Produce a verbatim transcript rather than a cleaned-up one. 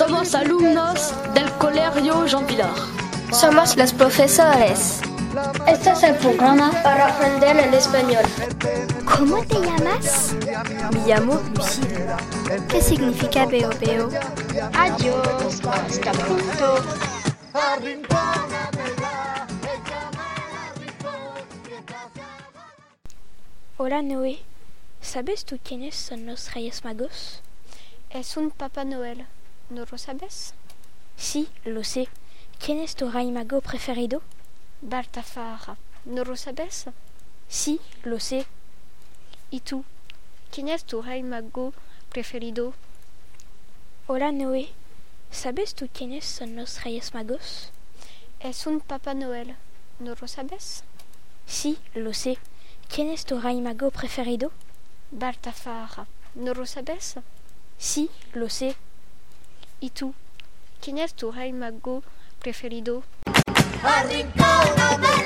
Somos alumnos del Colegio Jean Pilar. Somos los profesores. Este es el programa para aprender el español. ¿Cómo te llamas? Me llamo Lucille. ¿Qué significa veo veo? Adiós, hasta pronto. Hola Noé, ¿sabes tú quiénes son los Reyes Magos? Es un Papá Noel, ¿no lo sabes? Sí, lo sé. ¿Quién es tu Rey Mago preferido? Baltasar, ¿no lo sabes? Sí, lo sé. ¿Y tú? ¿Quién es tu Rey Mago preferido? Hola Noé, ¿sabes tú quiénes son los Reyes Magos? Es un Papá Noel, ¿no lo sabes? Sí, lo sé. ¿Quién es tu Rey Mago preferido? Baltasar, ¿no lo sabes? Sí, lo sé. ¿Y tú? ¿Quién es tu Rey Mago preferido? Arrincóname.